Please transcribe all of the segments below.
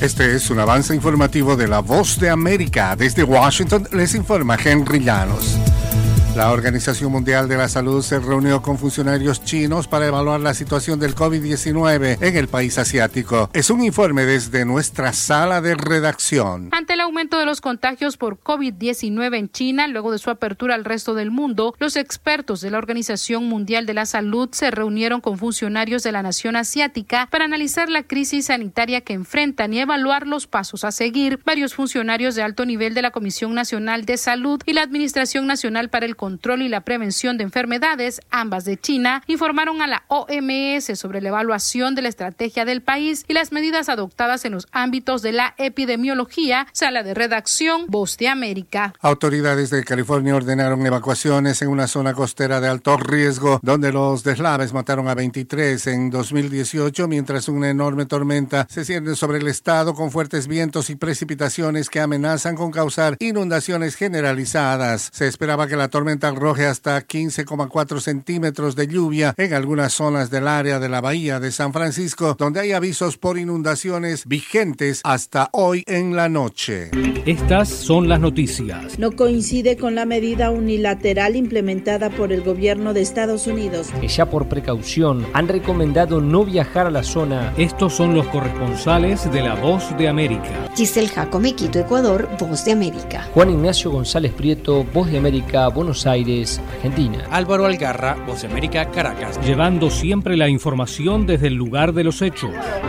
Este es un avance informativo de La Voz de América. Desde Washington les informa Henry Llanos. La Organización Mundial de la Salud se reunió con funcionarios chinos para evaluar la situación del COVID-19 en el país asiático. Es un informe desde nuestra sala de redacción. Ante el aumento de los contagios por COVID-19 en China, luego de su apertura al resto del mundo, los expertos de la Organización Mundial de la Salud se reunieron con funcionarios de la nación asiática para analizar la crisis sanitaria que enfrentan y evaluar los pasos a seguir. Varios funcionarios de alto nivel de la Comisión Nacional de Salud y la Administración Nacional para el Control y la Prevención de Enfermedades, ambas de China, informaron a la OMS sobre la evaluación de la estrategia del país y las medidas adoptadas en los ámbitos de la epidemiología. Sala de redacción, Voz de América. Autoridades de California ordenaron evacuaciones en una zona costera de alto riesgo, donde los deslaves mataron a 23 en 2018, mientras una enorme tormenta se cierne sobre el estado con fuertes vientos y precipitaciones que amenazan con causar inundaciones generalizadas. Se esperaba que la tormenta arroje hasta 15,4 centímetros de lluvia en algunas zonas del área de la bahía de San Francisco, donde hay avisos por inundaciones vigentes hasta hoy en la noche. Estas son las noticias. No coincide con la medida unilateral implementada por el gobierno de Estados Unidos, que ya por precaución han recomendado no viajar a la zona. Estos son los corresponsales de La Voz de América. Giselle Jacome, Quito, Ecuador, Voz de América. Juan Ignacio González Prieto, Voz de América, Buenos Aires, Argentina. Álvaro Algarra, Voz de América, Caracas. Llevando siempre la información desde el lugar de los hechos.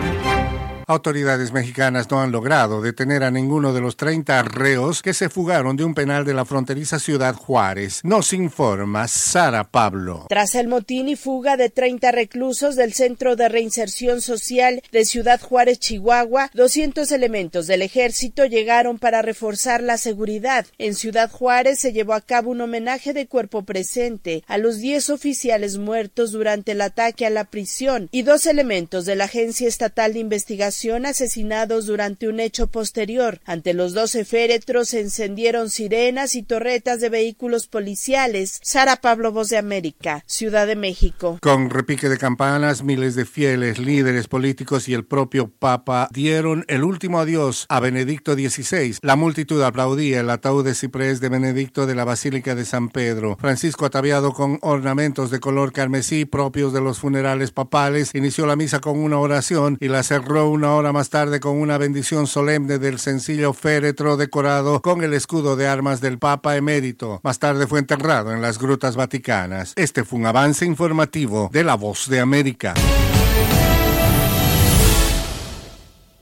Autoridades mexicanas no han logrado detener a ninguno de los 30 reos que se fugaron de un penal de la fronteriza Ciudad Juárez. Nos informa Sara Pablo. Tras el motín y fuga de 30 reclusos del Centro de Reinserción Social de Ciudad Juárez, Chihuahua, 200 elementos del ejército llegaron para reforzar la seguridad. En Ciudad Juárez se llevó a cabo un homenaje de cuerpo presente a los 10 oficiales muertos durante el ataque a la prisión y 2 elementos de la Agencia Estatal de Investigación asesinados durante un hecho posterior. Ante los 12 féretros se encendieron sirenas y torretas de vehículos policiales. Sara Pablo, Voz de América, Ciudad de México. Con repique de campanas, miles de fieles, líderes políticos y el propio Papa dieron el último adiós a Benedicto XVI. La multitud aplaudía el ataúd de ciprés de Benedicto de la Basílica de San Pedro. Francisco, ataviado con ornamentos de color carmesí propios de los funerales papales, inició la misa con una oración y la cerró una hora más tarde con una bendición solemne del sencillo féretro decorado con el escudo de armas del Papa emérito. Más tarde fue enterrado en las grutas vaticanas. Este fue un avance informativo de La Voz de América.